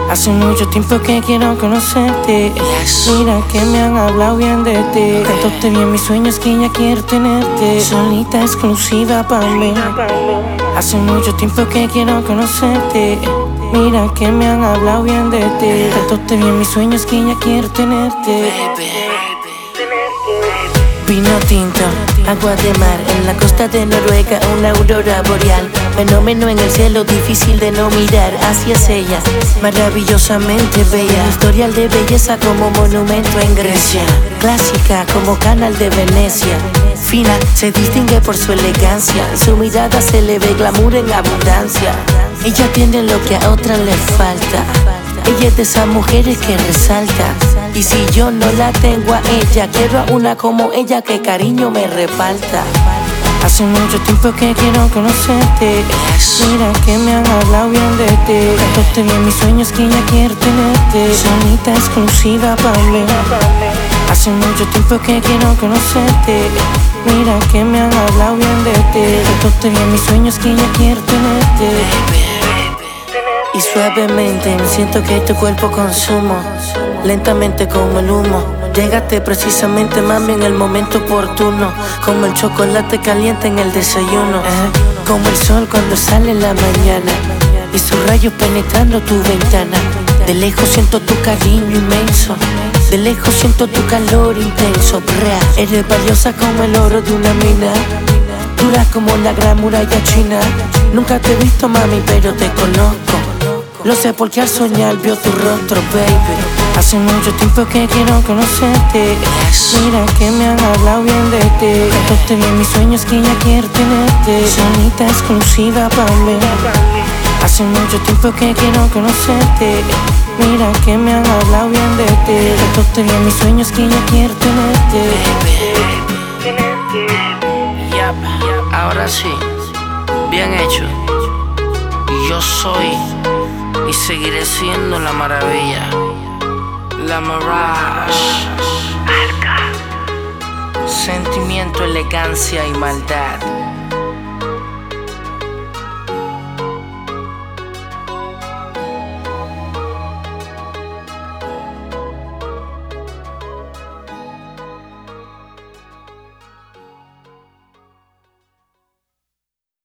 Hace mucho tiempo que quiero conocerte. Mira que me han hablado bien de ti. Tanto te vi en mis sueños que ya quiero tenerte. Solita, exclusiva para mí. Hace mucho tiempo que quiero conocerte. Mira que me han hablado bien de ti. Tanto te vi en mis sueños que ya quiero tenerte. Vino tinto, agua de mar, en la costa de Noruega, una aurora boreal. Fenómeno en el cielo, difícil de no mirar hacia ella, maravillosamente bella. Historial de belleza como monumento en Grecia. Clásica como canal de Venecia. Fina, se distingue por su elegancia. En su mirada se le ve glamour en abundancia. Ella tiene lo que a otras le falta. Ella es de esas mujeres que resalta. Y si yo no la tengo a ella, quiero a una como ella que cariño me reparta. Hace mucho tiempo que quiero conocerte. Mira que me han hablado bien de ti. Tanto te vi en mis sueños que ya quiero tenerte. Solita, exclusiva para mí. Hace mucho tiempo que quiero conocerte. Mira que me han hablado bien de ti. Tanto te vi en mis sueños que ya quiero tenerte. Y suavemente me siento que tu cuerpo consumo. Lentamente como el humo. Llegaste precisamente, mami, en el momento oportuno. Como el chocolate caliente en el desayuno. Como el sol cuando sale en la mañana. Y sus rayos penetrando tu ventana. De lejos siento tu cariño inmenso. De lejos siento tu calor intenso. Eres valiosa como el oro de una mina. Dura como la gran muralla china. Nunca te he visto, mami, pero te conozco. Lo sé porque al soñar vio tu rostro, baby. Hace mucho tiempo que quiero conocerte. Mira que me han hablado bien de ti. Tanto te vi en mis sueños que ya quiero tenerte. Solita, exclusiva para mí. Hace mucho tiempo que quiero conocerte. Mira que me han hablado bien de ti. Tanto te vi en mis sueños que ya quiero tenerte. Yep, ahora sí, bien hecho. Yo soy y seguiré siendo la maravilla, la Mirage. Sentimiento, elegancia y maldad.